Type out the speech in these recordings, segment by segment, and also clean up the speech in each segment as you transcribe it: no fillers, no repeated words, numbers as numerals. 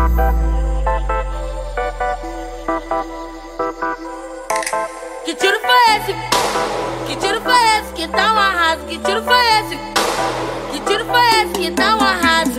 Que tiro foi esse? Que tiro foi esse que dá um arraso? Que tiro foi esse? Que tiro foi esse que dá um arraso?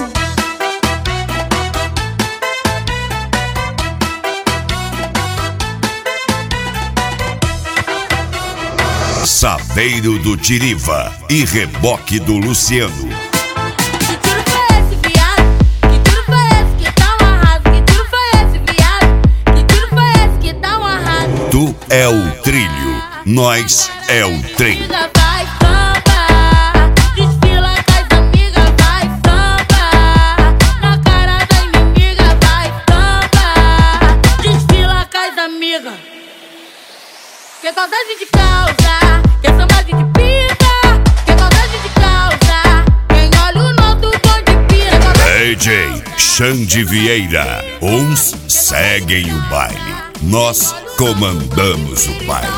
Saveiro do Tiriva e Reboque do Luciano. Que tiro foi esse, viado? Que tiro foi esse que dá um arraso? Que tiro foi esse, viado? Que tiro foi esse que dá um arraso? Tu é o trilho, nós é o trem. Vai samba, desfila com as amigas, vai samba. Na cara da inimiga, vai samba, desfila com as amigas. Que saudade de causa, que samba de pica, que saudade de causa. Quem olha o nosso bonde pira. DJ Xande Vieira, uns seguem o baile, nós comandamos o baile.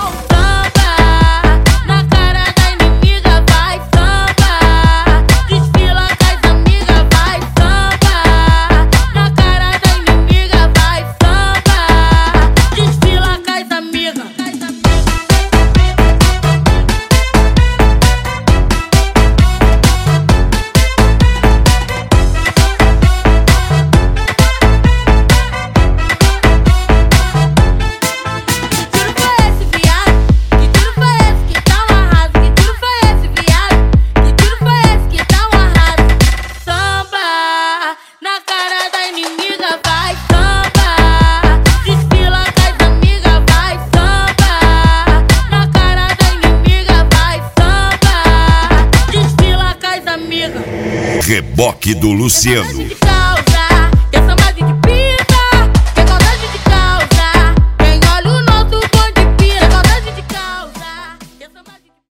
Na cara da inimiga, vai samba, desfila com as amigas, vai samba. Na cara da inimiga, vai samba, desfila com as amigas. Reboque do Luciano.